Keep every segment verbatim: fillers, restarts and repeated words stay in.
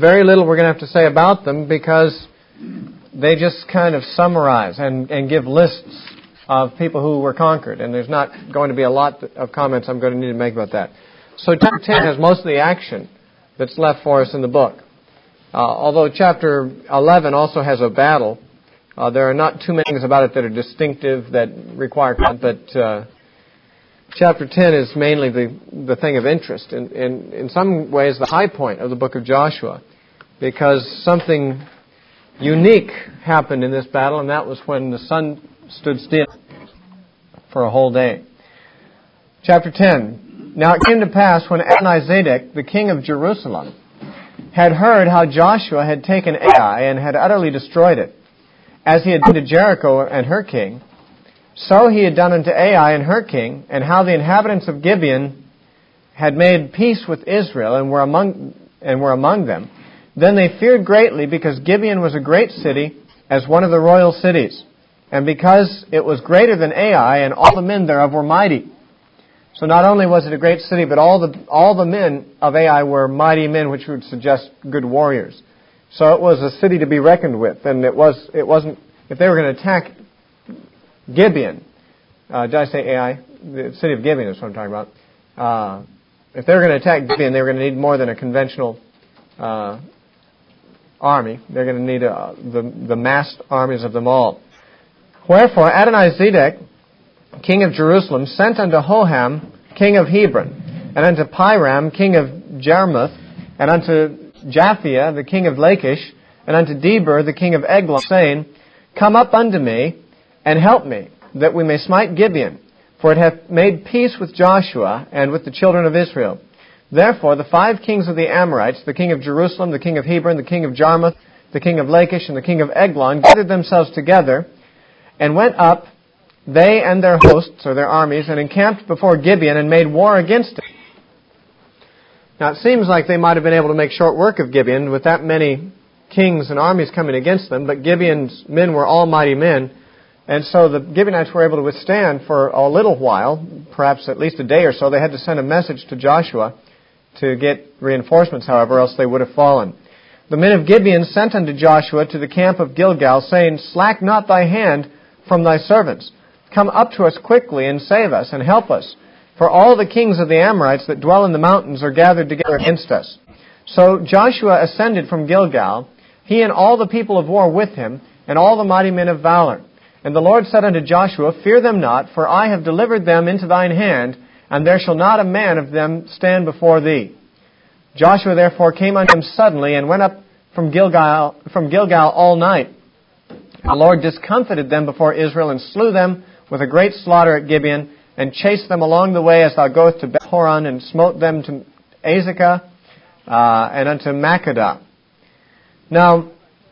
very little we're going to have to say about them because they just kind of summarize and, and give lists of people who were conquered. And there's not going to be a lot of comments I'm going to need to make about that. So chapter ten has most of the action that's left for us in the book. Uh, although chapter eleven also has a battle, uh, there are not too many things about it that are distinctive that require comment, but uh, chapter ten is mainly the, the thing of interest. In, in, in some ways, the high point of the book of Joshua, because something unique happened in this battle, and that was when the sun stood still for a whole day. Chapter ten. Now it came to pass when Adonizedek, the king of Jerusalem, had heard how Joshua had taken Ai and had utterly destroyed it, as he had done to Jericho and her king, so he had done unto Ai and her king, and how the inhabitants of Gibeon had made peace with Israel and were among and were among them. Then they feared greatly, because Gibeon was a great city, as one of the royal cities, and because it was greater than Ai, and all the men thereof were mighty. So not only was it a great city, but all the all the men of Ai were mighty men, which would suggest good warriors. So it was a city to be reckoned with, and it was it wasn't if they were going to attack Gibeon. Uh, did I say Ai? The city of Gibeon is what I'm talking about. Uh, if they were going to attack Gibeon, they were going to need more than a conventional uh, army. They're going to need uh, the the massed armies of them all. Wherefore Adonizedek, king of Jerusalem, sent unto Hoham, king of Hebron, and unto Piram, king of Jarmuth, and unto Japhia, the king of Lachish, and unto Deber, the king of Eglon, saying, Come up unto me, and help me, that we may smite Gibeon, for it hath made peace with Joshua and with the children of Israel. Therefore the five kings of the Amorites, the king of Jerusalem, the king of Hebron, the king of Jarmuth, the king of Lachish, and the king of Eglon, gathered themselves together, and went up, they and their hosts, or their armies, and encamped before Gibeon, and made war against it. Now it seems like they might have been able to make short work of Gibeon with that many kings and armies coming against them, but Gibeon's men were all mighty men, and so the Gibeonites were able to withstand for a little while, perhaps at least a day or so. They had to send a message to Joshua to get reinforcements, however, else they would have fallen. The men of Gibeon sent unto Joshua to the camp of Gilgal, saying, Slack not thy hand from thy servants. Come up to us quickly and save us and help us. For all the kings of the Amorites that dwell in the mountains are gathered together against us. So Joshua ascended from Gilgal, he and all the people of war with him, and all the mighty men of valor. And the Lord said unto Joshua, Fear them not, for I have delivered them into thine hand, and there shall not a man of them stand before thee. Joshua therefore came unto him suddenly, and went up from Gilgal, from Gilgal all night. The Lord discomfited them before Israel, and slew them with a great slaughter at Gibeon, and chased them along the way as thou goest to Beth-horon, and smote them to Azekah, uh, and unto Makkedah. Now,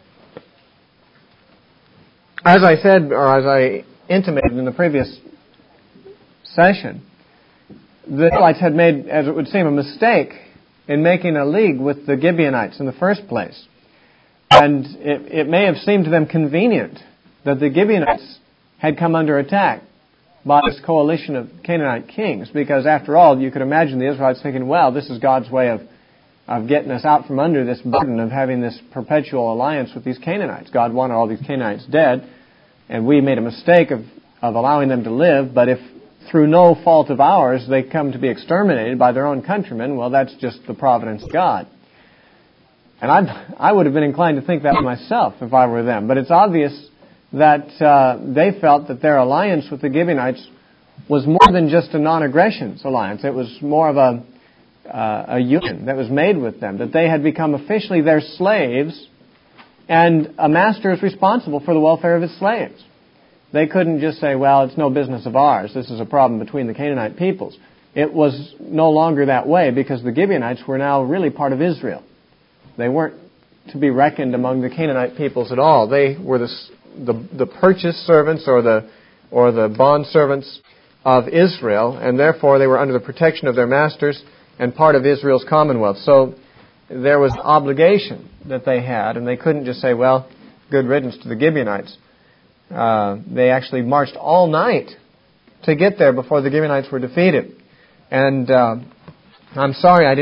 as I said, or as I intimated in the previous session, the Israelites had made, as it would seem, a mistake in making a league with the Gibeonites in the first place. And it, it may have seemed to them convenient that the Gibeonites had come under attack by this coalition of Canaanite kings, because after all, you could imagine the Israelites thinking, well, this is God's way of, of getting us out from under this burden of having this perpetual alliance with these Canaanites. God wanted all these Canaanites dead, and we made a mistake of, of allowing them to live, but if through no fault of ours they come to be exterminated by their own countrymen, well, that's just the providence of God. And I I would have been inclined to think that myself if I were them. But it's obvious that uh, they felt that their alliance with the Gibeonites was more than just a non-aggression alliance. It was more of a, uh, a union that was made with them, that they had become officially their slaves, and a master is responsible for the welfare of his slaves. They couldn't just say, well, it's no business of ours. This is a problem between the Canaanite peoples. It was no longer that way, because the Gibeonites were now really part of Israel. They weren't to be reckoned among the Canaanite peoples at all. They were the the, the purchased servants or the or the bond servants of Israel, and therefore they were under the protection of their masters and part of Israel's commonwealth. So there was obligation that they had, and they couldn't just say, well, good riddance to the Gibeonites. Uh, they actually marched all night to get there before the Gibeonites were defeated. And uh, I'm sorry I didn't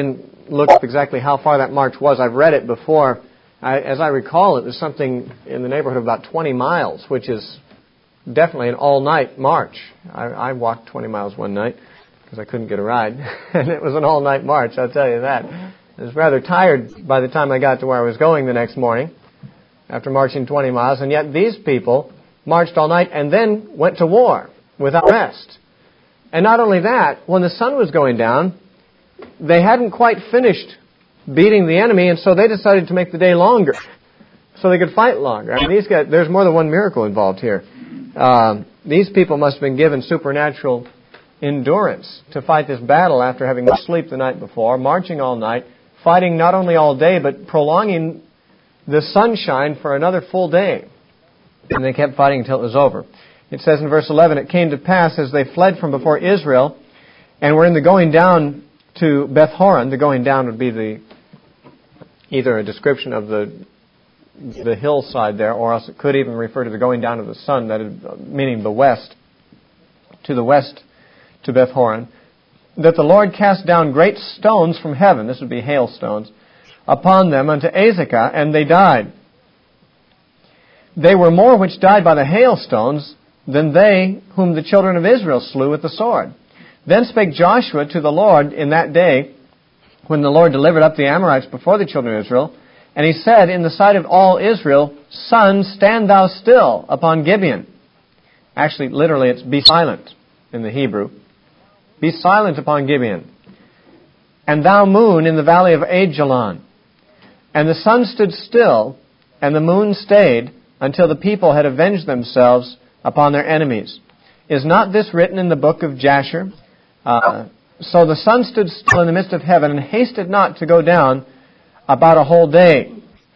look up exactly how far that march was. I've read it before. I, as I recall, it was something in the neighborhood of about twenty miles, which is definitely an all-night march. I, I walked twenty miles one night because I couldn't get a ride, and it was an all-night march, I'll tell you that. I was rather tired by the time I got to where I was going the next morning after marching twenty miles, and yet these people marched all night and then went to war without rest. And not only that, when the sun was going down, they hadn't quite finished beating the enemy, and so they decided to make the day longer so they could fight longer. I mean, these guys, there's more than one miracle involved here. Um, these people must have been given supernatural endurance to fight this battle after having no sleep the night before, marching all night, fighting not only all day, but prolonging the sunshine for another full day. And they kept fighting until it was over. It says in verse eleven, "It came to pass as they fled from before Israel and were in the going down to Beth-horon," the going down would be the either a description of the the hillside there, or else it could even refer to the going down of the sun, that is, meaning the west, to the west to Beth-horon, "that the Lord cast down great stones from heaven," this would be hailstones, "upon them unto Azekah, and they died. They were more which died by the hailstones than they whom the children of Israel slew with the sword. Then spake Joshua to the Lord in that day, when the Lord delivered up the Amorites before the children of Israel, and he said in the sight of all Israel, Sun, stand thou still upon Gibeon." Actually, literally, it's "be silent" in the Hebrew. "Be silent upon Gibeon. And thou, moon, in the valley of Ajalon." And the sun stood still, and the moon stayed, until the people had avenged themselves upon their enemies. Is not this written in the book of Jasher? Uh, so the sun stood still in the midst of heaven, and hasted not to go down about a whole day.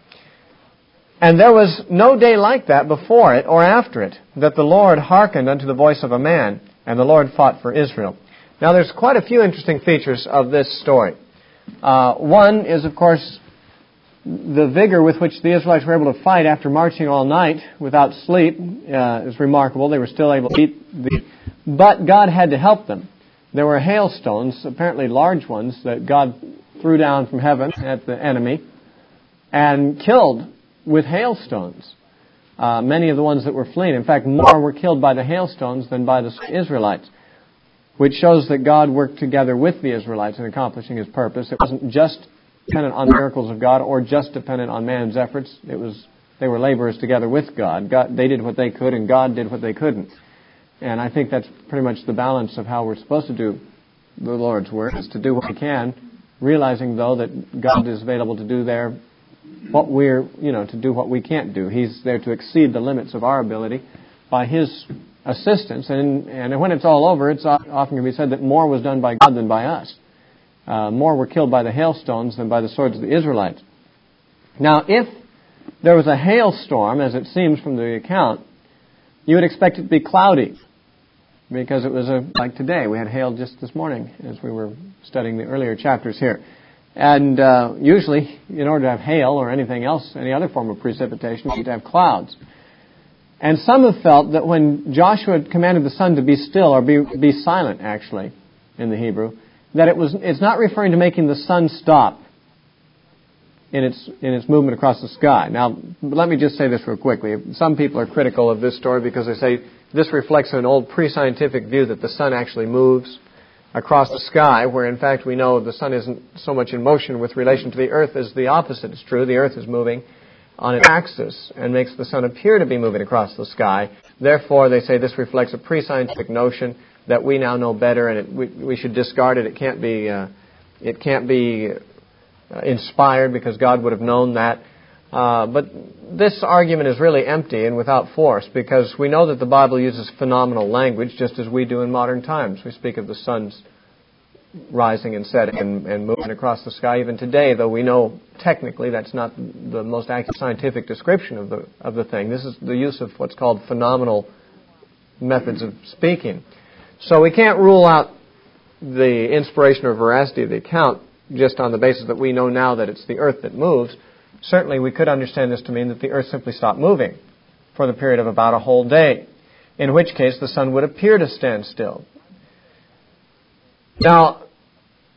And there was no day like that before it or after it, that the Lord hearkened unto the voice of a man, and the Lord fought for Israel. Now there's quite a few interesting features of this story. Uh, one is, of course, the vigor with which the Israelites were able to fight after marching all night without sleep uh, is remarkable. They were still able to beat the... But God had to help them. There were hailstones, apparently large ones, that God threw down from heaven at the enemy and killed with hailstones uh, many of the ones that were fleeing. In fact, more were killed by the hailstones than by the Israelites, which shows that God worked together with the Israelites in accomplishing His purpose. It wasn't just dependent on the miracles of God or just dependent on man's efforts. It was they were laborers together with God. God. They did what they could, and God did what they couldn't. And I think that's pretty much the balance of how we're supposed to do the Lord's work, is to do what we can, realizing, though, that God is available to do there what we're, you know, to do what we can't do. He's there to exceed the limits of our ability by His assistance. And, and when it's all over, it's often can be said that more was done by God than by us. Uh, more were killed by the hailstones than by the swords of the Israelites. Now, if there was a hailstorm, as it seems from the account, you would expect it to be cloudy, because it was a, like today. We had hail just this morning as we were studying the earlier chapters here. And uh, usually, in order to have hail or anything else, any other form of precipitation, you need to have clouds. And some have felt that when Joshua commanded the sun to be still, or be, be silent, actually, in the Hebrew, that it was it's not referring to making the sun stop in its in its movement across the sky. Now, let me just say this real quickly. Some people are critical of this story because they say this reflects an old pre-scientific view that the sun actually moves across the sky, where in fact we know the sun isn't so much in motion with relation to the earth as the opposite is true. The earth is moving on its axis and makes the sun appear to be moving across the sky. Therefore, they say this reflects a pre-scientific notion that we now know better, and it, we, we should discard it. It can't be, uh, it can't be uh, inspired, because God would have known that. Uh, but this argument is really empty and without force, because we know that the Bible uses phenomenal language, just as we do in modern times. We speak of the sun's rising and setting and, and moving across the sky even today, though we know technically that's not the most accurate scientific description of the of the thing. This is the use of what's called phenomenal methods of speaking. So we can't rule out the inspiration or veracity of the account just on the basis that we know now that it's the earth that moves. Certainly we could understand this to mean that the earth simply stopped moving for the period of about a whole day, in which case the sun would appear to stand still. Now,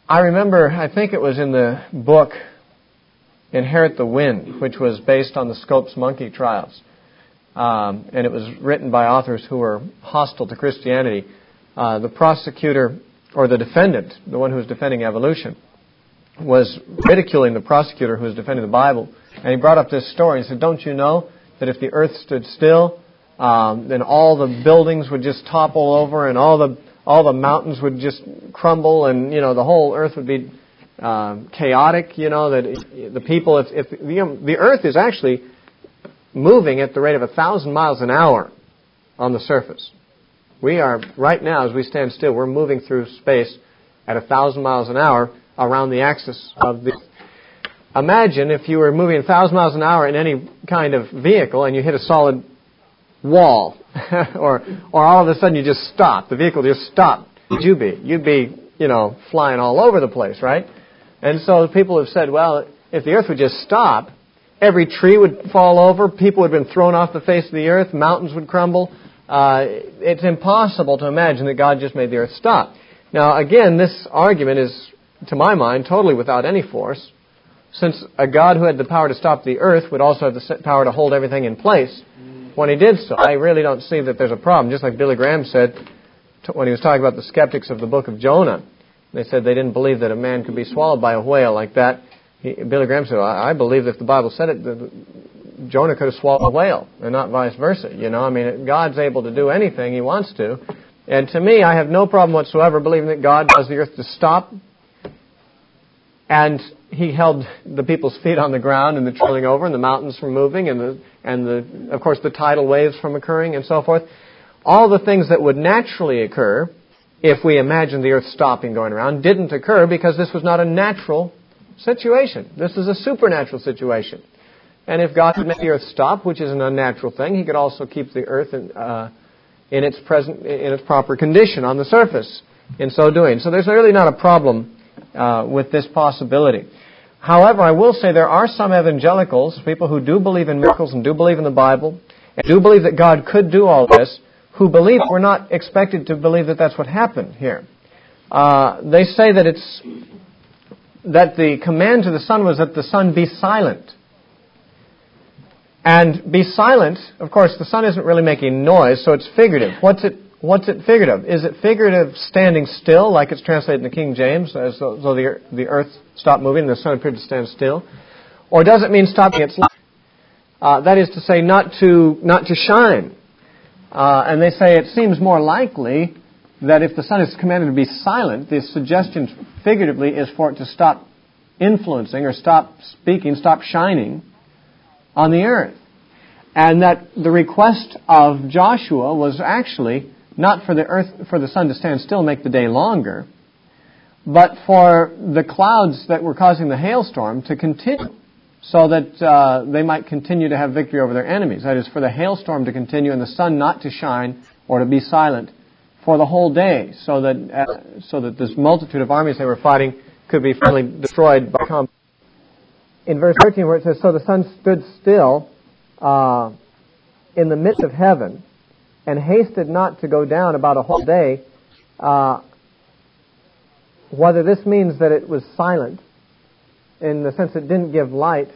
I remember, I think it was in the book Inherit the Wind, which was based on the Scopes monkey trials. Um, and it was written by authors who were hostile to Christianity. Uh, the prosecutor, or the defendant, the one who was defending evolution, was ridiculing the prosecutor who was defending the Bible. And he brought up this story. He said, don't you know that if the earth stood still, um, then all the buildings would just topple over and all the all the mountains would just crumble, and, you know, the whole earth would be um, chaotic, you know, that it, the people, if, if the, um, the earth is actually moving at the rate of a thousand miles an hour on the surface. We are, right now, as we stand still, we're moving through space at a thousand miles an hour around the axis of the... Imagine if you were moving a thousand miles an hour in any kind of vehicle and you hit a solid wall, or or all of a sudden you just stopped. The vehicle just stopped. Would you be? You'd be, you know, flying all over the place, right? And so people have said, well, if the earth would just stop, every tree would fall over, people would have been thrown off the face of the earth, mountains would crumble. Uh, it's impossible to imagine that God just made the earth stop. Now, again, this argument is, to my mind, totally without any force, since a God who had the power to stop the earth would also have the power to hold everything in place when He did so. I really don't see that there's a problem. Just like Billy Graham said when he was talking about the skeptics of the book of Jonah. They said they didn't believe that a man could be swallowed by a whale like that. He, Billy Graham said, I, I believe that if the Bible said it, the, Jonah could have swallowed a whale, and not vice versa. You know, I mean, God's able to do anything He wants to. And to me, I have no problem whatsoever believing that God caused the earth to stop, and He held the people's feet on the ground and the trailing over and the mountains from moving and the and the of course the tidal waves from occurring and so forth. All the things that would naturally occur if we imagined the earth stopping going around didn't occur because this was not a natural situation. This is a supernatural situation. And if God could make the earth stop, which is an unnatural thing, He could also keep the earth in, uh, in its present in its proper condition on the surface in so doing. So there's really not a problem Uh, with this possibility. However, I will say there are some evangelicals, people who do believe in miracles and do believe in the Bible, and do believe that God could do all this, who believe we're not expected to believe that that's what happened here. Uh, they say that it's that the command to the sun was that the sun be silent. And be silent, of course, the sun isn't really making noise, so it's figurative. What's it What's it figurative? Is it figurative standing still, like it's translated in the King James, as though the, the earth stopped moving and the sun appeared to stand still? Or does it mean stopping its light? Uh, that is to say, not to not to shine. Uh, and they say it seems more likely that if the sun is commanded to be silent, the suggestion figuratively is for it to stop influencing or stop speaking, stop shining on the earth. And that the request of Joshua was actually not for the earth, for the sun to stand still and make the day longer, but for the clouds that were causing the hailstorm to continue, so that uh, they might continue to have victory over their enemies. That is, for the hailstorm to continue and the sun not to shine or to be silent for the whole day, so that uh, so that this multitude of armies they were fighting could be finally destroyed by combat. In verse thirteen, where it says, "So the sun stood still uh, in the midst of heaven, and hasted not to go down about a whole day," uh, whether this means that it was silent, in the sense it didn't give light,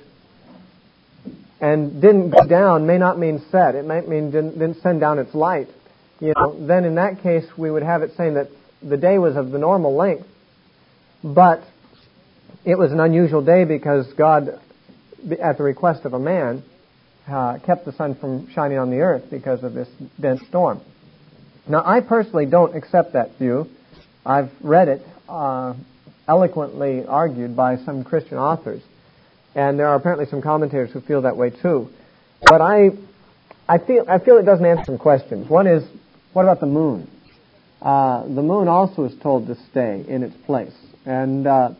and didn't go down may not mean set. It might mean didn't, didn't send down its light. You know, then in that case we would have it saying that the day was of the normal length, but it was an unusual day because God, at the request of a man, Uh, kept the sun from shining on the earth because of this dense storm. Now, I personally don't accept that view. I've read it uh, eloquently argued by some Christian authors, and there are apparently some commentators who feel that way too. But I, I feel I feel it doesn't answer some questions. One is, what about the moon? Uh, the moon also is told to stay in its place, and uh,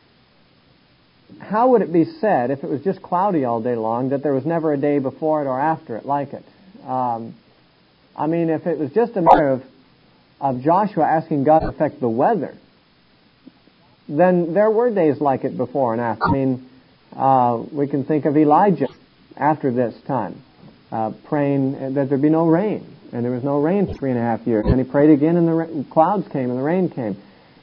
how would it be said, if it was just cloudy all day long, that there was never a day before it or after it like it? Um, I mean, if it was just a matter of, of Joshua asking God to affect the weather, then there were days like it before and after. I mean, uh, we can think of Elijah after this time, uh, praying that there be no rain. And there was no rain for three and a half years. And he prayed again and the ra- clouds came and the rain came.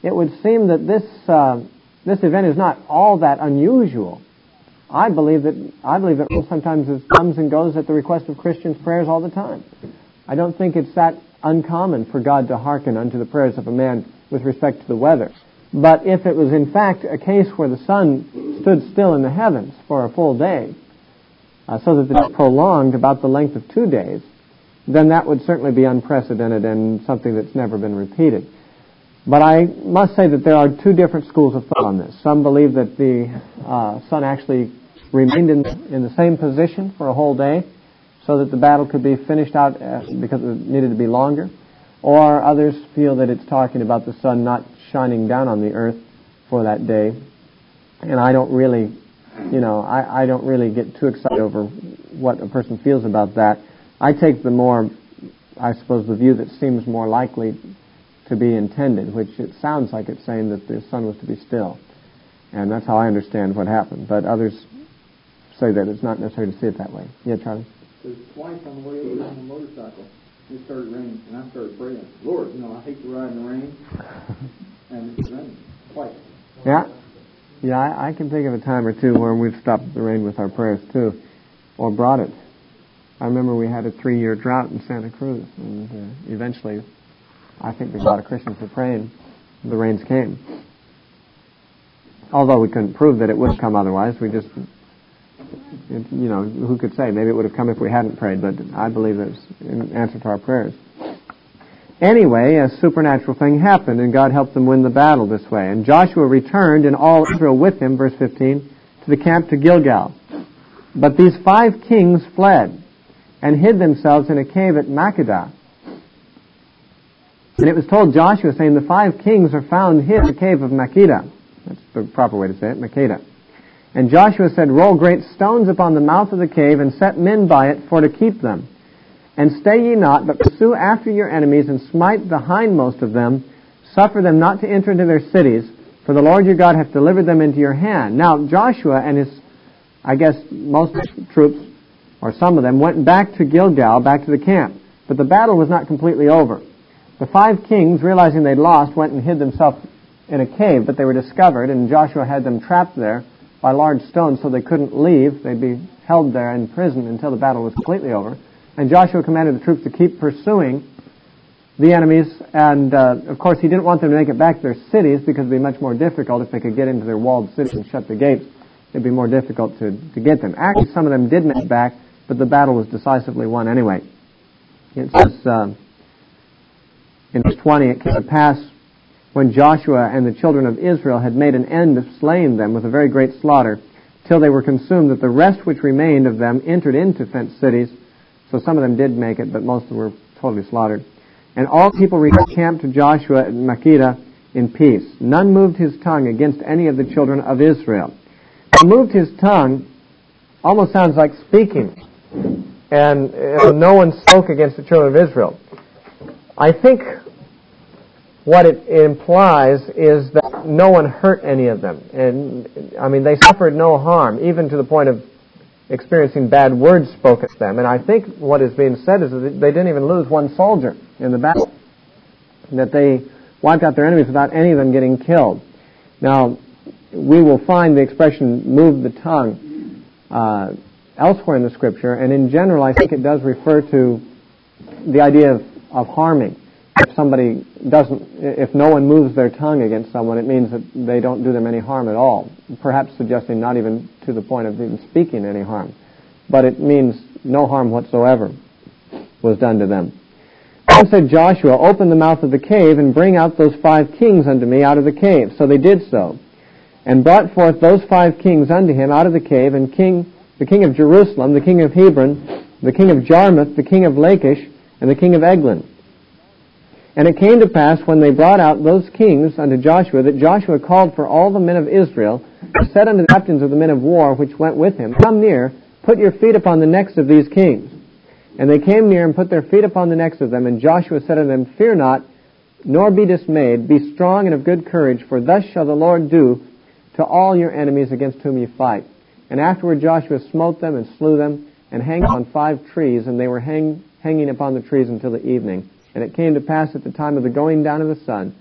it would seem that this uh, this event is not all that unusual. I believe that I believe that sometimes it comes and goes at the request of Christians' prayers all the time. I don't think it's that uncommon for God to hearken unto the prayers of a man with respect to the weather. But if it was in fact a case where the sun stood still in the heavens for a full day, uh, so that it prolonged about the length of two days, then that would certainly be unprecedented and something that's never been repeated. But I must say that there are two different schools of thought on this. Some believe that the uh, sun actually remained in, in the same position for a whole day so that the battle could be finished out uh, because it needed to be longer. Or others feel that it's talking about the sun not shining down on the earth for that day. And I don't really, you know, I, I don't really get too excited over what a person feels about that. I take the more, I suppose, the view that seems more likely to be intended, which it sounds like it's saying that the sun was to be still. And that's how I understand what happened. But others say that it's not necessary to see it that way. Yeah, Charlie? There's twice on the way over on the motorcycle, it started raining, and I started praying, Lord, you know, I hate to ride in the rain. And it's raining twice. Yeah. Yeah, I, I can think of a time or two where we've stopped the rain with our prayers, too, or brought it. I remember we had a three-year drought in Santa Cruz, and uh, eventually, I think a lot of Christians were praying, the rains came. Although we couldn't prove that it would have come otherwise, we just, it, you know, who could say? Maybe it would have come if we hadn't prayed, but I believe it was in answer to our prayers. Anyway, a supernatural thing happened, and God helped them win the battle this way. And Joshua returned, and all Israel with him, verse fifteen, to the camp to Gilgal. But these five kings fled and hid themselves in a cave at Makkedah. And it was told Joshua, saying, the five kings are found hid in the cave of Makkedah. That's the proper way to say it, Makkedah. And Joshua said, roll great stones upon the mouth of the cave, and set men by it for to keep them. And stay ye not, but pursue after your enemies, and smite the hindmost of them. Suffer them not to enter into their cities, for the Lord your God hath delivered them into your hand. Now Joshua and his, I guess, most troops, or some of them, went back to Gilgal, back to the camp. But the battle was not completely over. The five kings, realizing they'd lost, went and hid themselves in a cave, but they were discovered, and Joshua had them trapped there by large stones so they couldn't leave. They'd be held there in prison until the battle was completely over. And Joshua commanded the troops to keep pursuing the enemies, and uh, of course he didn't want them to make it back to their cities because it would be much more difficult if they could get into their walled cities and shut the gates. It'd be more difficult to, to get them. Actually, some of them did make it back, but the battle was decisively won anyway. It says uh, in verse twenty, it came to pass when Joshua and the children of Israel had made an end of slaying them with a very great slaughter, till they were consumed, that the rest which remained of them entered into fenced cities. So some of them did make it, but most of them were totally slaughtered. And all people recamped to Joshua at Makkedah in peace. None moved his tongue against any of the children of Israel. He moved his tongue almost sounds like speaking. And uh, no one spoke against the children of Israel. I think what it implies is that no one hurt any of them. And I mean, they suffered no harm, even to the point of experiencing bad words spoken to them. And I think what is being said is that they didn't even lose one soldier in the battle. That they wiped out their enemies without any of them getting killed. Now, we will find the expression move the tongue uh, elsewhere in the Scripture, and in general I think it does refer to the idea of, of harming. If somebody doesn't, if no one moves their tongue against someone, it means that they don't do them any harm at all, perhaps suggesting not even to the point of even speaking any harm. But it means no harm whatsoever was done to them. Then said Joshua, open the mouth of the cave and bring out those five kings unto me out of the cave. So they did so, and brought forth those five kings unto him out of the cave, and king, the king of Jerusalem, the king of Hebron, the king of Jarmuth, the king of Lachish, and the king of Eglon. And it came to pass, when they brought out those kings unto Joshua, that Joshua called for all the men of Israel, and said unto the captains of the men of war which went with him, come near, put your feet upon the necks of these kings. And they came near and put their feet upon the necks of them, and Joshua said unto them, fear not, nor be dismayed, be strong and of good courage, for thus shall the Lord do to all your enemies against whom ye fight. And afterward Joshua smote them and slew them, and hanged on five trees, and they were hang, hanging upon the trees until the evening. And it came to pass at the time of the going down of the sun,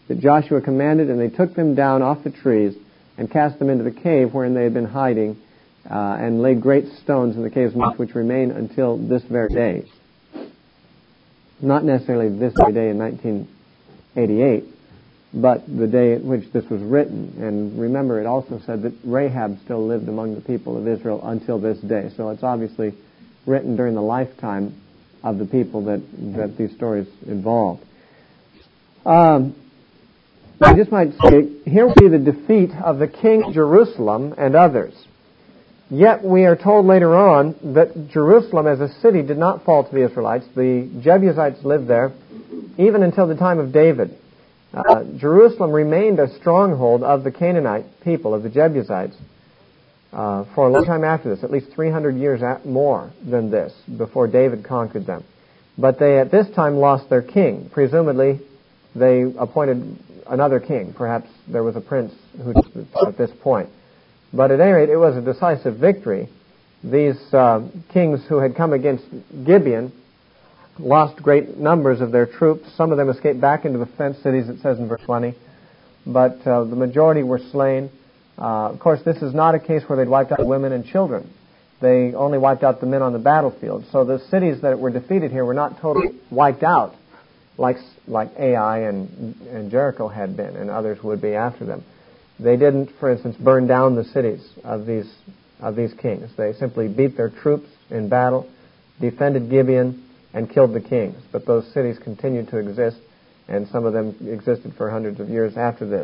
that Joshua commanded, and they took them down off the trees and cast them into the cave wherein they had been hiding, uh, and laid great stones in the cave's mouth, which remain until this very day. Not necessarily this very day in nineteen eighty-eight, but the day at which this was written. And remember, it also said that Rahab still lived among the people of Israel until this day. So it's obviously written during the lifetime of the people that, that these stories involved. Um, I just might say, here we see the defeat of the king of Jerusalem and others. Yet we are told later on that Jerusalem as a city did not fall to the Israelites. The Jebusites lived there even until the time of David. Uh, Jerusalem remained a stronghold of the Canaanite people, of the Jebusites, uh, for a long time after this, at least three hundred years at more than this, before David conquered them. But they at this time lost their king. Presumably, they appointed another king. Perhaps there was a prince who at this point. But at any rate, it was a decisive victory. These uh, kings who had come against Gibeon lost great numbers of their troops. Some of them escaped back into the fenced cities, it says in verse twenty. But uh, the majority were slain. Uh, of course, this is not a case where they'd wiped out women and children. They only wiped out the men on the battlefield. So the cities that were defeated here were not totally wiped out like like Ai and, and Jericho had been, and others would be after them. They didn't, for instance, burn down the cities of these of these kings. They simply beat their troops in battle, defended Gibeon, and killed the kings. But those cities continued to exist, and some of them existed for hundreds of years after this.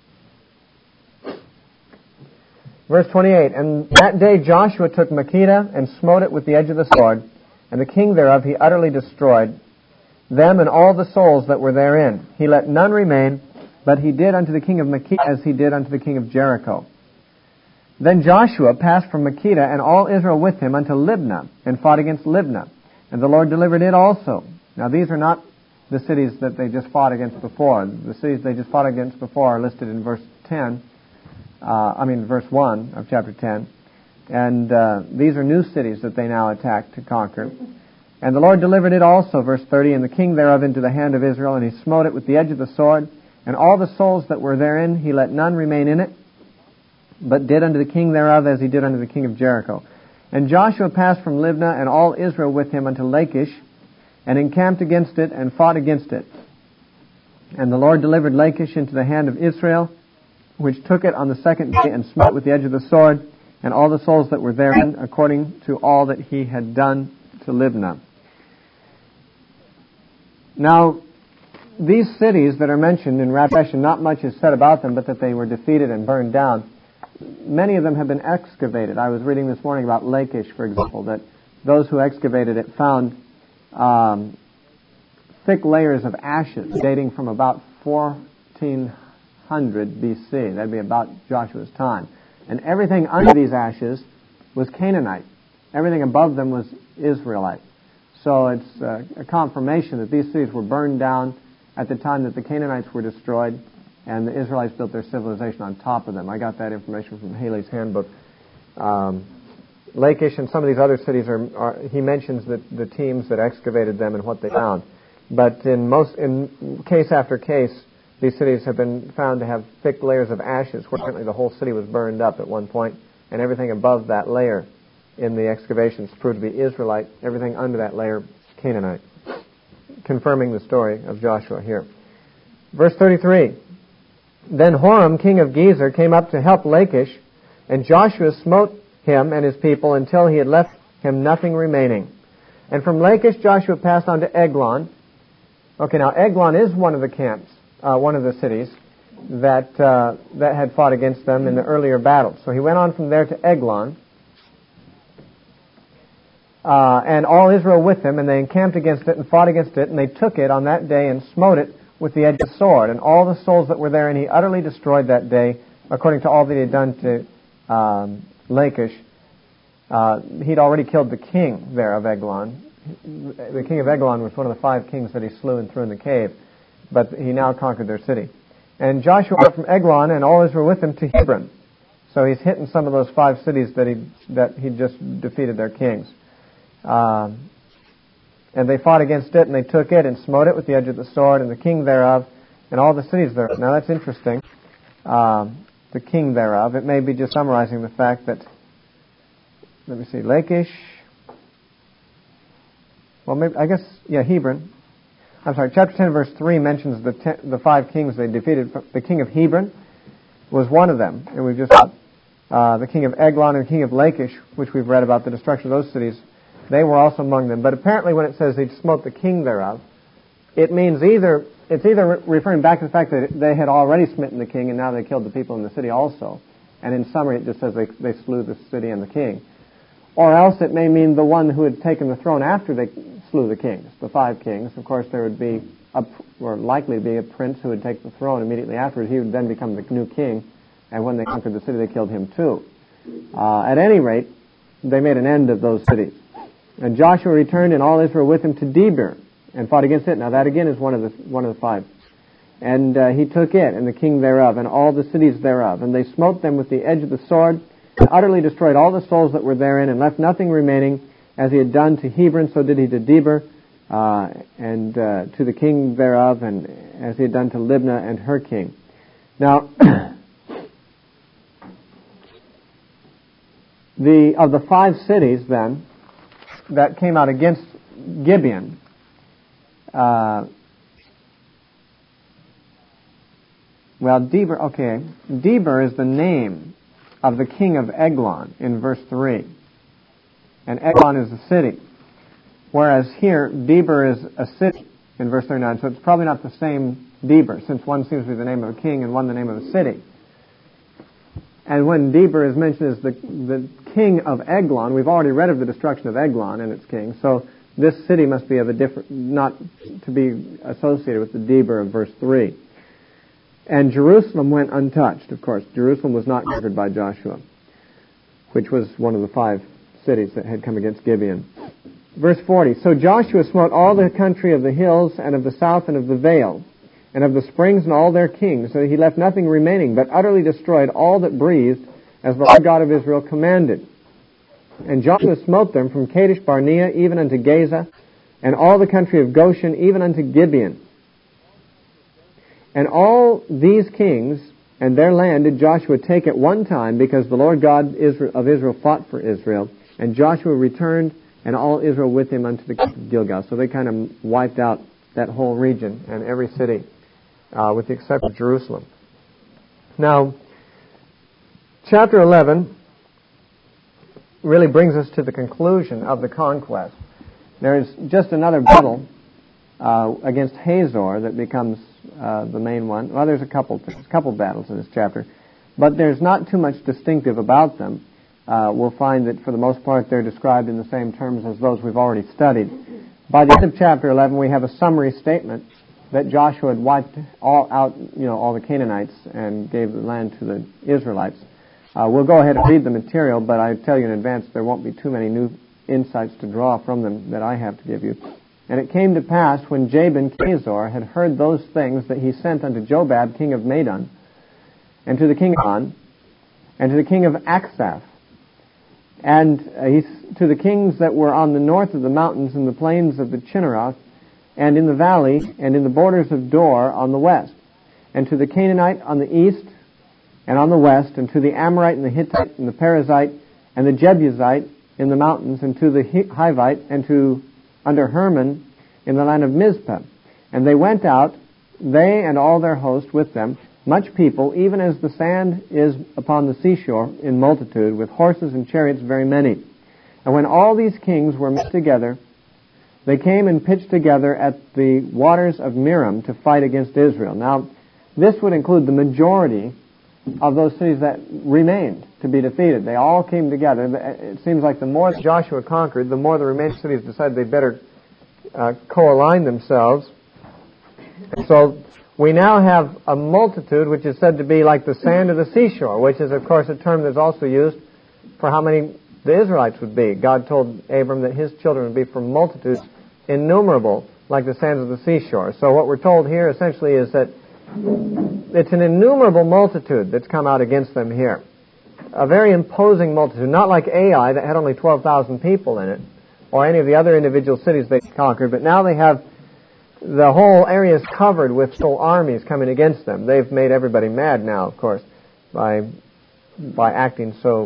Verse twenty-eight, and that day Joshua took Makkedah and smote it with the edge of the sword, and the king thereof he utterly destroyed, them and all the souls that were therein. He let none remain, but he did unto the king of Makkedah as he did unto the king of Jericho. Then Joshua passed from Makkedah and all Israel with him unto Libnah, and fought against Libnah. And the Lord delivered it also. Now these are not the cities that they just fought against before. The cities they just fought against before are listed in verse ten. Uh, I mean verse one of chapter ten. And uh, these are new cities that they now attack to conquer. And the Lord delivered it also, verse thirty, and the king thereof into the hand of Israel, and he smote it with the edge of the sword. And all the souls that were therein, he let none remain in it, but did unto the king thereof as he did unto the king of Jericho. And Joshua passed from Libnah, and all Israel with him unto Lachish, and encamped against it, and fought against it. And the Lord delivered Lachish into the hand of Israel, which took it on the second day, and smote with the edge of the sword, and all the souls that were therein, according to all that he had done to Libnah. Now, these cities that are mentioned in Revelation, not much is said about them, but that they were defeated and burned down. Many of them have been excavated. I was reading this morning about Lachish, for example, that those who excavated it found um, thick layers of ashes dating from about fourteen hundred B C. That'd be about Joshua's time. And everything under these ashes was Canaanite. Everything above them was Israelite. So it's uh, a confirmation that these cities were burned down at the time that the Canaanites were destroyed, and the Israelites built their civilization on top of them. I got that information from Haley's Handbook. Um, Lachish and some of these other cities are, are he mentions that the teams that excavated them and what they found. But in most, in case after case, these cities have been found to have thick layers of ashes, where apparently the whole city was burned up at one point, and everything above that layer in the excavations proved to be Israelite. Everything under that layer, Canaanite. Confirming the story of Joshua here. Verse thirty-three. Then Horam, king of Gezer, came up to help Lachish, and Joshua smote him and his people until he had left him nothing remaining. And from Lachish Joshua passed on to Eglon. Okay, now Eglon is one of the camps, uh, one of the cities that uh, that had fought against them in the earlier battles. So he went on from there to Eglon. Uh, and all Israel with him, and they encamped against it and fought against it, and they took it on that day and smote it with the edge of the sword. And all the souls that were there, and he utterly destroyed that day, according to all that he had done to um, Lachish. Uh, he'd already killed the king there of Eglon. The king of Eglon was one of the five kings that he slew and threw in the cave, but he now conquered their city. And Joshua went from Eglon, and all Israel with him, to Hebron. So he's hitting some of those five cities that he that he just defeated their kings. Um, and they fought against it, and they took it and smote it with the edge of the sword, and the king thereof, and all the cities thereof. Now that's interesting. Um, the king thereof. It may be just summarizing the fact that, let me see, Lachish, well, maybe, I guess, yeah, Hebron. I'm sorry, chapter ten, verse three mentions the ten, the five kings they defeated. The king of Hebron was one of them. And we've just got uh, the king of Eglon and the king of Lachish, which we've read about the destruction of those cities. They were also among them. But apparently when it says he smote the king thereof, it means either, it's either re- referring back to the fact that they had already smitten the king and now they killed the people in the city also. And in summary it just says they, they slew the city and the king. Or else it may mean the one who had taken the throne after they slew the kings, the five kings. Of course, there would be, a, or likely to be, a prince who would take the throne immediately afterwards. He would then become the new king, and when they conquered the city, they killed him too. Uh, at any rate, they made an end of those cities. And Joshua returned, and all Israel with him, to Debir, and fought against it. Now that again is one of the one of the five. And uh, he took it, and the king thereof, and all the cities thereof. And they smote them with the edge of the sword, and utterly destroyed all the souls that were therein, and left nothing remaining. As he had done to Hebron, so did he to Debir, uh, and uh, to the king thereof, and as he had done to Libnah and her king. Now, the of the five cities, then, that came out against Gibeon, uh, well, Debir, okay, Debir is the name of the king of Eglon in verse three. And Eglon is a city. Whereas here, Debir is a city in verse thirty-nine. So it's probably not the same Debir, since one seems to be the name of a king and one the name of a city. And when Debir is mentioned as the, the king of Eglon, we've already read of the destruction of Eglon and its king. So this city must be of a different, not to be associated with the Debir of verse three. And Jerusalem went untouched, of course. Jerusalem was not conquered by Joshua, which was one of the five cities that had come against Gibeon. Verse forty, so Joshua smote all the country of the hills and of the south and of the vale, and of the springs and all their kings, so that he left nothing remaining, but utterly destroyed all that breathed, as the Lord God of Israel commanded. And Joshua smote them from Kadesh Barnea even unto Gaza, and all the country of Goshen even unto Gibeon. And all these kings and their land did Joshua take at one time, because the Lord God of Israel fought for Israel. And Joshua returned, and all Israel with him unto the camp of Gilgal. So they kind of wiped out that whole region and every city, uh, with the exception of Jerusalem. Now, chapter eleven really brings us to the conclusion of the conquest. There is just another battle uh, against Hazor that becomes uh, the main one. Well, there's a couple things, a couple battles in this chapter, but there's not too much distinctive about them. Uh, we'll find that for the most part they're described in the same terms as those we've already studied. By the end of chapter eleven, we have a summary statement that Joshua had wiped all out, you know, all the Canaanites and gave the land to the Israelites. Uh, we'll go ahead and read the material, but I tell you in advance there won't be too many new insights to draw from them that I have to give you. And it came to pass, when Jabin king of Hazor had heard those things, that he sent unto Jobab king of Madon, and to the king of On, and to the king of Achsaph, and uh, he, to the kings that were on the north of the mountains, in the plains of the Chinneroth, and in the valley, and in the borders of Dor on the west, and to the Canaanite on the east and on the west, and to the Amorite and the Hittite and the Perizzite and the Jebusite in the mountains, and to the Hivite, and to under Hermon in the land of Mizpah. And they went out, they and all their host with them, much people, even as the sand is upon the seashore in multitude, with horses and chariots very many. And when all these kings were met together, they came and pitched together at the waters of Merom to fight against Israel. Now, this would include the majority of those cities that remained to be defeated. They all came together. It seems like the more Joshua conquered, the more the remaining cities decided they better uh, co-align themselves. And so we now have a multitude which is said to be like the sand of the seashore, which is, of course, a term that's also used for how many the Israelites would be. God told Abram that his children would be for multitudes innumerable, like the sands of the seashore. So what we're told here essentially is that it's an innumerable multitude that's come out against them here. A very imposing multitude, not like Ai that had only twelve thousand people in it, or any of the other individual cities they conquered, but now they have the whole area is covered with full armies coming against them. They've made everybody mad now, of course, by by acting so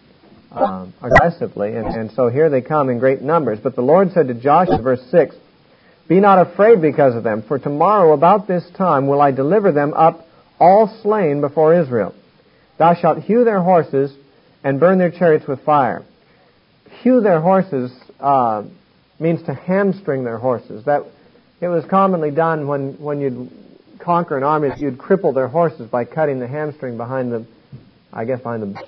um, aggressively. And, and so here they come in great numbers. But the Lord said to Joshua, verse six, "Be not afraid because of them, for tomorrow about this time will I deliver them up all slain before Israel. Thou shalt hew their horses and burn their chariots with fire." Hew their horses uh, means to hamstring their horses. That it was commonly done when, when you'd conquer an army, you'd cripple their horses by cutting the hamstring behind the, I guess behind the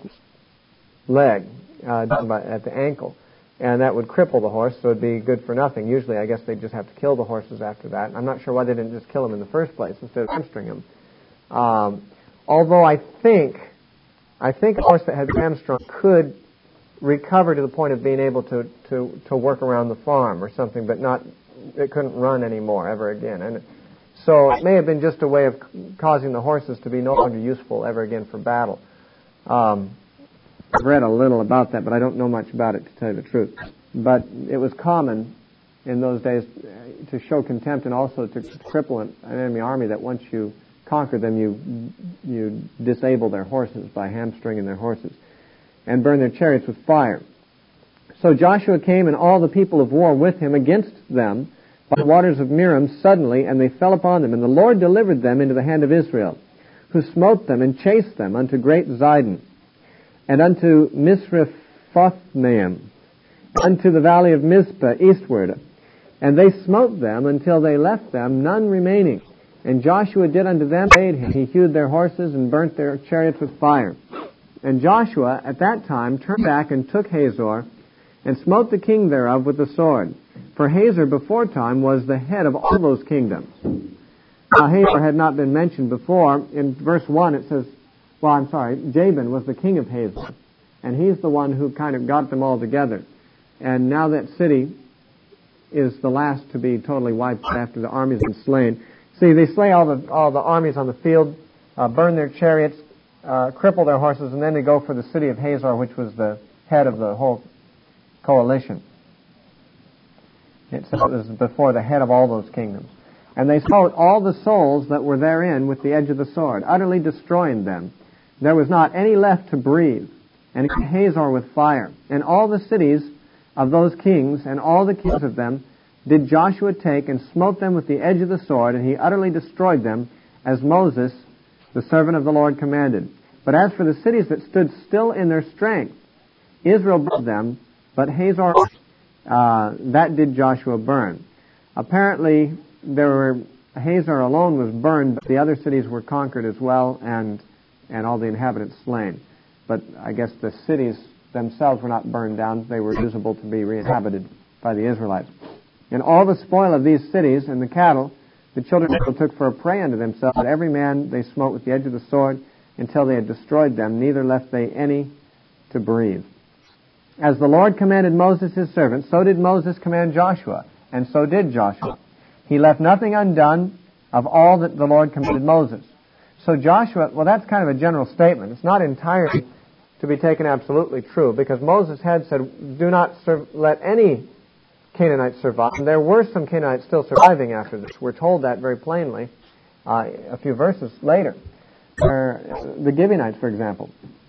leg, uh, at the ankle. And that would cripple the horse, so it'd be good for nothing. Usually, I guess they'd just have to kill the horses after that. I'm not sure why they didn't just kill them in the first place instead of hamstring them. Um, although I think, I think a horse that had hamstrung could recover to the point of being able to, to, to work around the farm or something, but not, it couldn't run anymore ever again. And so it may have been just a way of causing the horses to be no longer useful ever again for battle. Um, I've read a little about that, but I don't know much about it, to tell you the truth. But it was common in those days to show contempt and also to cripple an enemy army, that once you conquer them, you you disable their horses by hamstringing their horses and burn their chariots with fire. So Joshua came and all the people of war with him against them by the waters of Merom suddenly, and they fell upon them. And the Lord delivered them into the hand of Israel, who smote them and chased them unto great Zidon, and unto Misrephothmaim, unto the valley of Mizpah eastward. And they smote them until they left them none remaining. And Joshua did unto them, aid him. He hewed their horses and burnt their chariots with fire. And Joshua at that time turned back and took Hazor, and smote the king thereof with the sword. For Hazor before time was the head of all those kingdoms. Now Hazor had not been mentioned before. In verse one it says, well, I'm sorry, Jabin was the king of Hazor, and he's the one who kind of got them all together. And now that city is the last to be totally wiped after the armies have been slain. See, they slay all the all the armies on the field, uh, burn their chariots, uh, cripple their horses, and then they go for the city of Hazor, which was the head of the whole coalition. It says it was before the head of all those kingdoms. And they smote all the souls that were therein with the edge of the sword, utterly destroying them. There was not any left to breathe, and he Hazor with fire. And all the cities of those kings, and all the kings of them, did Joshua take, and smote them with the edge of the sword, and he utterly destroyed them, as Moses, the servant of the Lord, commanded. But as for the cities that stood still in their strength, Israel burned them, but Hazor, uh, that did Joshua burn. Apparently, there were, Hazor alone was burned, but the other cities were conquered as well, and and all the inhabitants slain. But I guess the cities themselves were not burned down. They were usable to be re-inhabited by the Israelites. And all the spoil of these cities and the cattle, the children of Israel took for a prey unto themselves. But every man they smote with the edge of the sword until they had destroyed them, neither left they any to breathe. As the Lord commanded Moses his servant, so did Moses command Joshua, and so did Joshua. He left nothing undone of all that the Lord commanded Moses. So Joshua, well, that's kind of a general statement. It's not entirely to be taken absolutely true, because Moses had said, do not serve, let any Canaanites survive. And there were some Canaanites still surviving after this. We're told that very plainly uh, a few verses later. Where, the Gibeonites, for example.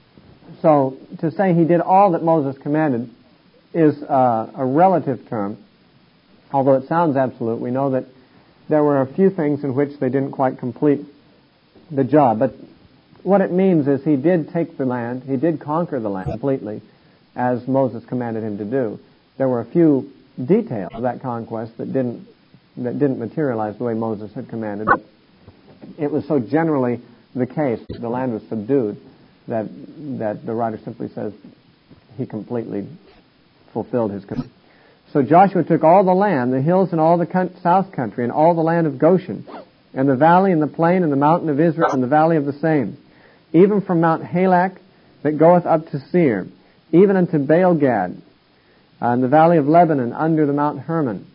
So to say he did all that Moses commanded is uh, a relative term. Although it sounds absolute, we know that there were a few things in which they didn't quite complete the job. But what it means is he did take the land, he did conquer the land completely, as Moses commanded him to do. There were a few details of that conquest that didn't that didn't materialize the way Moses had commanded. But it was so generally the case, the land was subdued, that that the writer simply says he completely fulfilled his command. So Joshua took all the land, the hills and all the south country, and all the land of Goshen, and the valley and the plain and the mountain of Israel and the valley of the same, even from Mount Halak that goeth up to Seir, even unto Baal-gad, uh, and the valley of Lebanon under the Mount Hermon.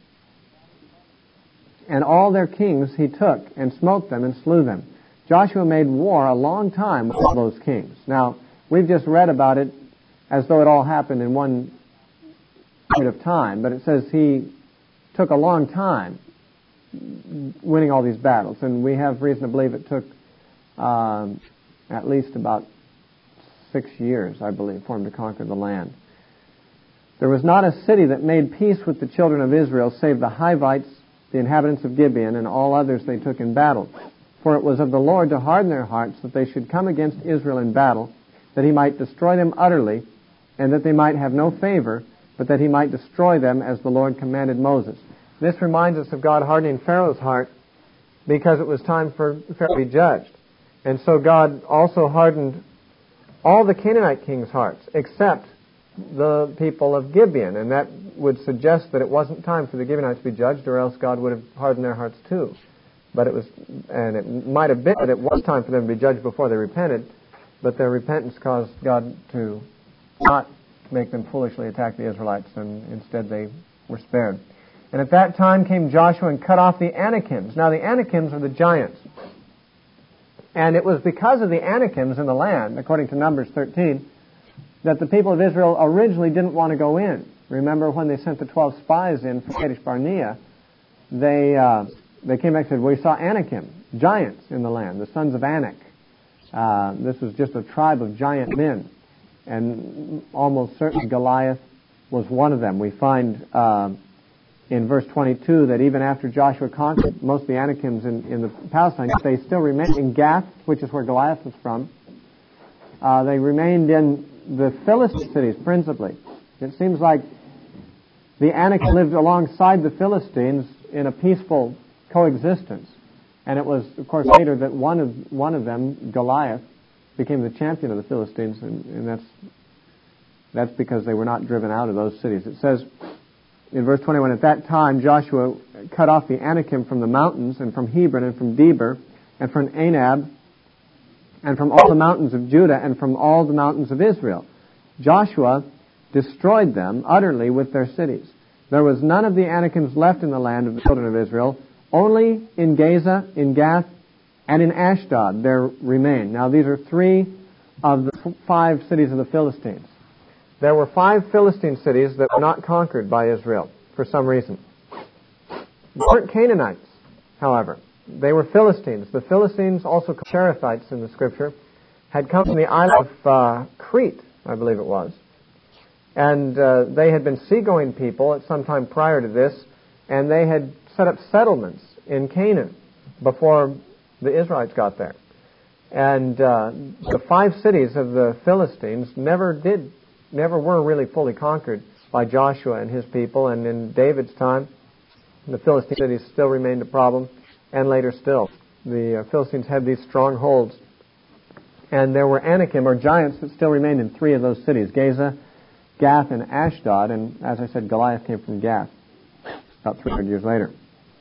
And all their kings he took, and smote them and slew them. Joshua made war a long time with all those kings. Now, we've just read about it as though it all happened in one period of time, but it says he took a long time winning all these battles. And we have reason to believe it took um, at least about six years, I believe, for him to conquer the land. There was not a city that made peace with the children of Israel save the Hivites, the inhabitants of Gibeon, and all others they took in battle. For it was of the Lord to harden their hearts that they should come against Israel in battle, that he might destroy them utterly, and that they might have no favor, but that he might destroy them as the Lord commanded Moses. This reminds us of God hardening Pharaoh's heart because it was time for Pharaoh to be judged. And so God also hardened all the Canaanite kings' hearts, except the people of Gibeon. And that would suggest that it wasn't time for the Gibeonites to be judged, or else God would have hardened their hearts too. But it was, and it might have been that it was time for them to be judged before they repented, but their repentance caused God to not make them foolishly attack the Israelites, and instead they were spared. And at that time came Joshua and cut off the Anakims. Now the Anakims are the giants. And it was because of the Anakims in the land, according to Numbers thirteen, that the people of Israel originally didn't want to go in. Remember when they sent the twelve spies in from Kadesh Barnea, they, uh, they came back and said, we saw Anakim, giants in the land, the sons of Anak. Uh, this was just a tribe of giant men. And almost certainly Goliath was one of them. We find uh, in verse twenty-two that even after Joshua conquered most of the Anakims in, in the Palestine, they still remained in Gath, which is where Goliath was from. Uh, they remained in the Philistine cities principally. It seems like the Anakim lived alongside the Philistines in a peaceful coexistence. And it was, of course, later that one of one of them, Goliath, became the champion of the Philistines, and, and that's that's because they were not driven out of those cities. It says in verse twenty-one, at that time Joshua cut off the Anakim from the mountains, and from Hebron, and from Debir, and from Anab, and from all the mountains of Judah, and from all the mountains of Israel. Joshua destroyed them utterly with their cities. There was none of the Anakims left in the land of the children of Israel. Only in Gaza, in Gath, and in Ashdod there remain. Now these are three of the five cities of the Philistines. There were five Philistine cities that were not conquered by Israel for some reason. They weren't Canaanites, however. They were Philistines. The Philistines, also called Cherethites in the Scripture, had come from the island of uh, Crete, I believe it was. And uh, they had been seagoing people at some time prior to this, and they had set up settlements in Canaan before the Israelites got there. And uh, the five cities of the Philistines never did, never were really fully conquered by Joshua and his people. And in David's time, the Philistine cities still remained a problem, and later still. The uh, Philistines had these strongholds. And there were Anakim, or giants, that still remained in three of those cities, Gaza, Gath, and Ashdod. And as I said, Goliath came from Gath about three hundred years later.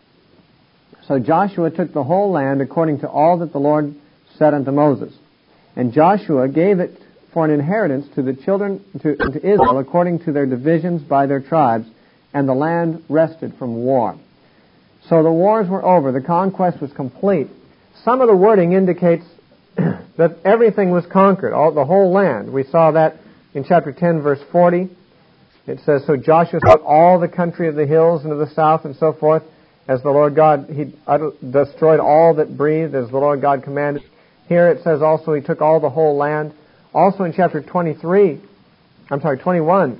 So Joshua took the whole land according to all that the Lord said unto Moses. And Joshua gave it for an inheritance to the children, to, to Israel, according to their divisions by their tribes, and the land rested from war. So the wars were over. The conquest was complete. Some of the wording indicates that everything was conquered, all, the whole land. We saw that in chapter ten, verse forty. It says, so Joshua smote all the country of the hills and of the south and so forth, as the Lord God, he destroyed all that breathed, as the Lord God commanded. Here it says also he took all the whole land. Also in chapter twenty-three, I'm sorry, twenty-one,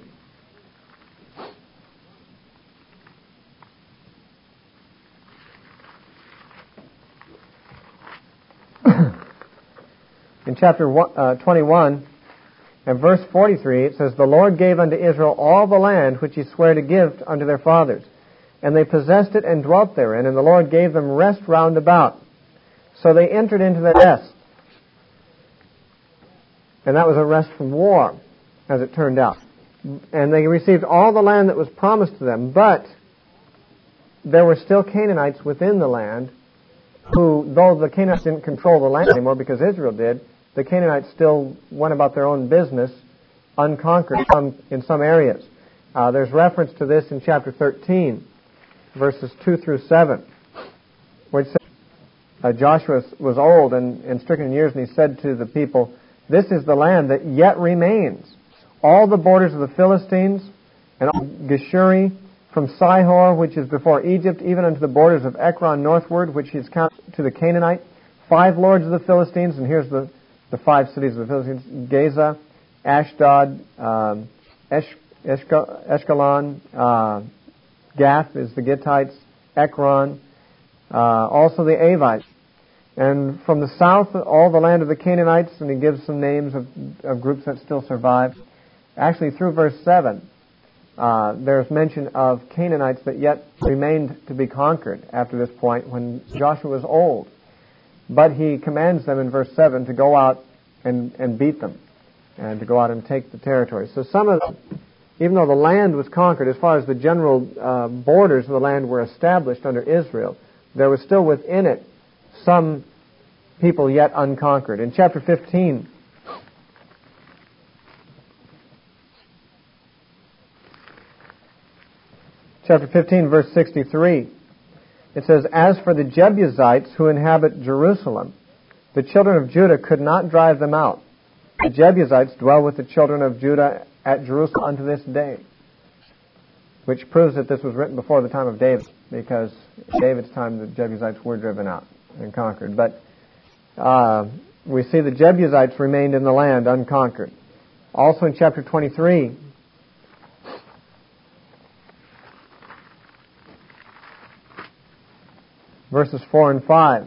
in chapter twenty-one, and verse forty-three, it says, the Lord gave unto Israel all the land which he sware to give unto their fathers. And they possessed it and dwelt therein, and the Lord gave them rest round about. So they entered into the rest. And that was a rest from war, as it turned out. And they received all the land that was promised to them, but there were still Canaanites within the land, who, though the Canaanites didn't control the land anymore because Israel did, the Canaanites still went about their own business, unconquered some, in some areas. Uh, there's reference to this in chapter thirteen. Verses two through seven, where it says, uh, Joshua was old and, and stricken in years, and he said to the people, this is the land that yet remains, all the borders of the Philistines, and all Geshuri, from Sihor, which is before Egypt, even unto the borders of Ekron northward, which is counted to the Canaanite. Five lords of the Philistines, and here's the, the five cities of the Philistines: Gaza, Ashdod, um, Esh, Eshka, Eshkelon, uh, Gath is the Gittites, Ekron, uh, also the Avites. And from the south, all the land of the Canaanites, and he gives some names of, of groups that still survive. Actually, through verse seven, uh, there's mention of Canaanites that yet remained to be conquered after this point when Joshua was old. But he commands them in verse seven to go out and, and beat them, and to go out and take the territory. So some of them, even though the land was conquered, as far as the general uh, borders of the land were established under Israel, there was still within it some people yet unconquered. In chapter fifteen, chapter fifteen, verse sixty-three, it says, "As for the Jebusites who inhabit Jerusalem, the children of Judah could not drive them out. The Jebusites dwell with the children of Judah at Jerusalem unto this day," which proves that this was written before the time of David, because in David's time the Jebusites were driven out and conquered. But uh, we see the Jebusites remained in the land unconquered. Also in chapter twenty-three, verses four and five.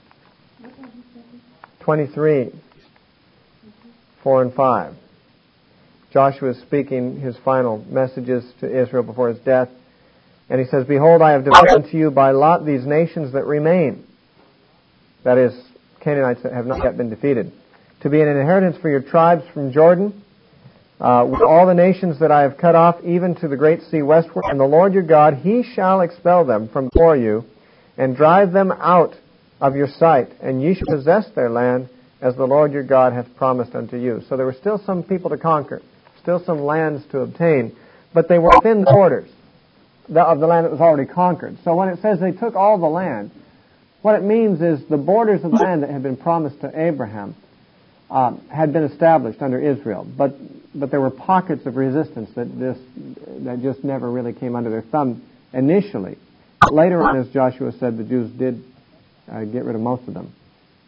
twenty-three, four and five. Joshua is speaking his final messages to Israel before his death. And he says, "Behold, I have divided unto you by lot these nations that remain," that is, Canaanites that have not yet been defeated, "to be an inheritance for your tribes from Jordan, uh, with all the nations that I have cut off, even to the great sea westward. And the Lord your God, He shall expel them from before you, and drive them out of your sight, and ye shall possess their land, as the Lord your God hath promised unto you." So there were still some people to conquer, still some lands to obtain, but they were within the borders of the land that was already conquered. So when it says they took all the land, what it means is the borders of the land that had been promised to Abraham uh, had been established under Israel, but but there were pockets of resistance that this that just never really came under their thumb initially. But later on, as Joshua said, the Jews did uh, get rid of most of them.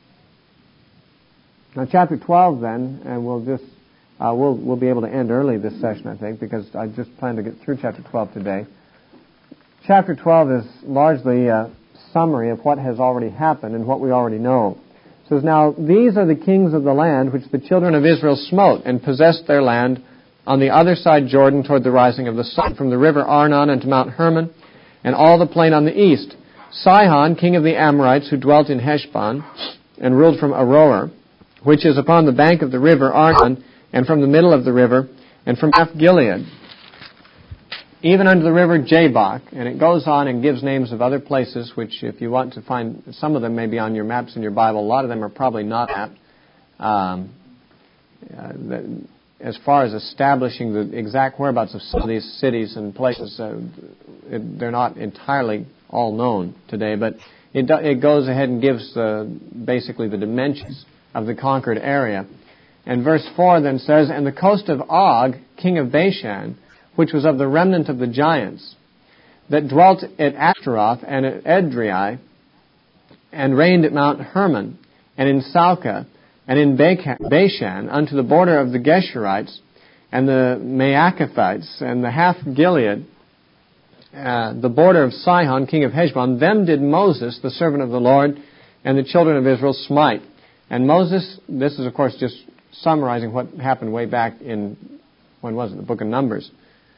Now, chapter twelve, then, and we'll just uh, we'll we'll be able to end early this session, I think, because I just plan to get through chapter twelve today. Chapter twelve is largely a summary of what has already happened and what we already know. It says, "Now these are the kings of the land which the children of Israel smote, and possessed their land on the other side Jordan toward the rising of the sun, from the river Arnon unto Mount Hermon, and all the plain on the east. Sihon, king of the Amorites, who dwelt in Heshbon, and ruled from Aroer, which is upon the bank of the river Arnon, and from the middle of the river, and from half Gilead, even unto the river Jabbok." And it goes on and gives names of other places, which if you want to find, some of them may be on your maps in your Bible. A lot of them are probably not mapped. Um, uh, the, as far as establishing the exact whereabouts of some of these cities and places, uh, it, they're not entirely all known today, but it, do, it goes ahead and gives uh, basically the dimensions of the conquered area. And verse four then says, "And the coast of Og, king of Bashan, which was of the remnant of the giants, that dwelt at Ashtaroth and at Edrei, and reigned at Mount Hermon, and in Salcah, and in Bashan, unto the border of the Geshurites, and the Maacathites, and the half Gilead, uh, the border of Sihon, king of Heshbon, them did Moses, the servant of the Lord, and the children of Israel smite." And Moses, this is of course just summarizing what happened way back in, when was it, the book of Numbers.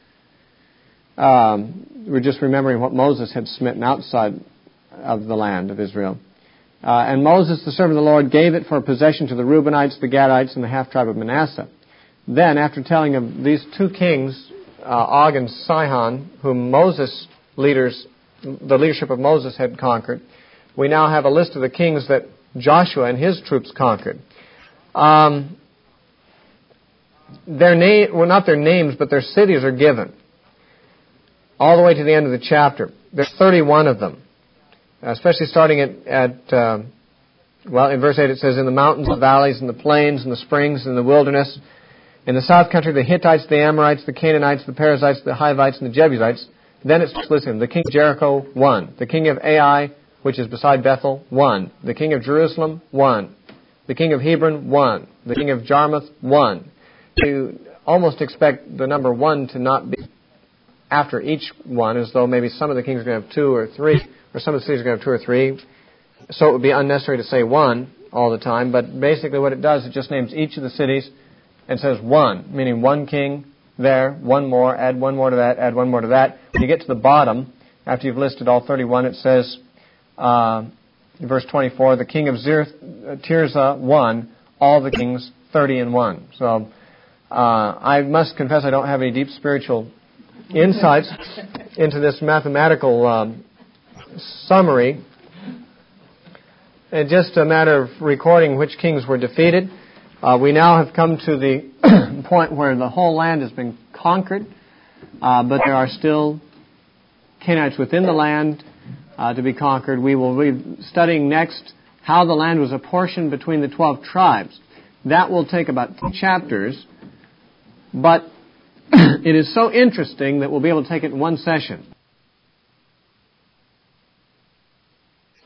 Um, we're just remembering what Moses had smitten outside of the land of Israel. Uh, "and Moses, the servant of the Lord, gave it for a possession to the Reubenites, the Gadites, and the half-tribe of Manasseh." Then, after telling of these two kings, uh, Og and Sihon, whom Moses leaders, the leadership of Moses had conquered, we now have a list of the kings that Joshua and his troops conquered. Um, their name, well, not their names, but their cities are given all the way to the end of the chapter. There's thirty-one of them, especially starting at, at uh, well, in verse eight it says, "In the mountains, the valleys, and the plains, and the springs, and the wilderness, in the south country, the Hittites, the Amorites, the Canaanites, the Perizzites, the Hivites, and the Jebusites Then it's listed. The king of Jericho, one. The king of Ai, which is beside Bethel, one. The king of Jerusalem, one. The king of Hebron, one. The king of Jarmuth, one. You almost expect the number one to not be after each one, as though maybe some of the kings are going to have two or three, or some of the cities are going to have two or three. So it would be unnecessary to say one all the time. But basically what it does, it just names each of the cities and says one, meaning one king there, one more, add one more to that, add one more to that. When you get to the bottom, after you've listed all thirty-one, it says, uh, in verse twenty-four, the king of Zir- Tirzah, one, all the kings, thirty and one. So uh, I must confess I don't have any deep spiritual insights into this mathematical um, summary. It's just a matter of recording which kings were defeated. Uh, we now have come to the point where the whole land has been conquered, uh, but there are still Canaanites within the land uh, to be conquered. We will be studying next how the land was apportioned between the twelve tribes. That will take about two chapters, but it is so interesting that we'll be able to take it in one session.